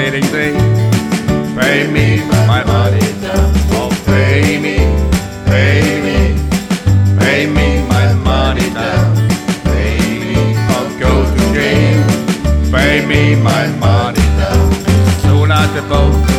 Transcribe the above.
fleeting thing. Pay me my money down. Oh, pay me my money down. Pay me, I'll go to jail. Pay me my money down. Soon as the boat